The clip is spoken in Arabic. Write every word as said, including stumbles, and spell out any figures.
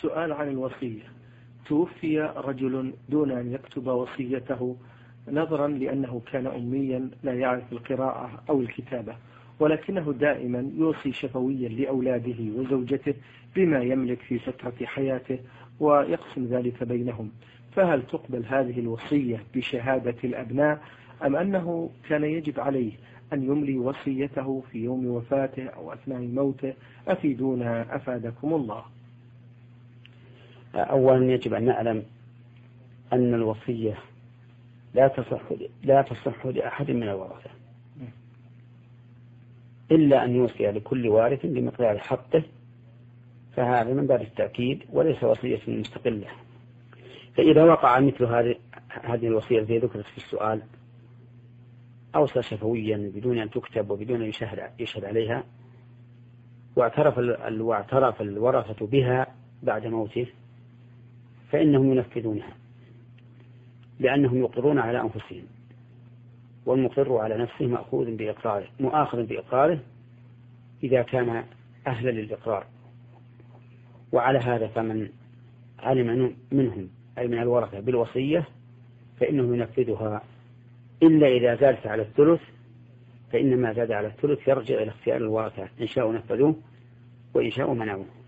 السؤال عن الوصية. توفي رجل دون أن يكتب وصيته نظرا لأنه كان أميا لا يعرف القراءة أو الكتابة، ولكنه دائما يوصي شفويا لأولاده وزوجته بما يملك في فترة حياته ويقسم ذلك بينهم، فهل تقبل هذه الوصية بشهادة الأبناء أم أنه كان يجب عليه أن يملي وصيته في يوم وفاته أو أثناء موته؟ أفيدونا أفادكم الله. أولا يجب أن نعلم أن الوصية لا تصح لا تصح لأحد من الورثة إلا أن يوصي لكل وارث بمقدار حقه، فهذا من باب التأكيد وليس وصية مستقلة. فإذا وقع مثل هذه هذه الوصية التي ذكرت في السؤال، أوصى شفويا بدون أن تكتب وبدون أن يشهد, يشهد عليها، واعترف, واعترف الورثة بها بعد موته، فإنهم ينفذونها لأنهم يقرون على أنفسهم، والمقر على نفسه مأخوذ بإقراره مؤاخذ بإقراره إذا كان أهلا للإقرار. وعلى هذا فمن علم منهم أي من الورثة بالوصية فإنه ينفذها، إلا إذا زادت على الثلث، فإنما زاد على الثلث يرجع إلى اختيار الورثة، إن شاءوا نفذوه وإن شاءوا منعوه.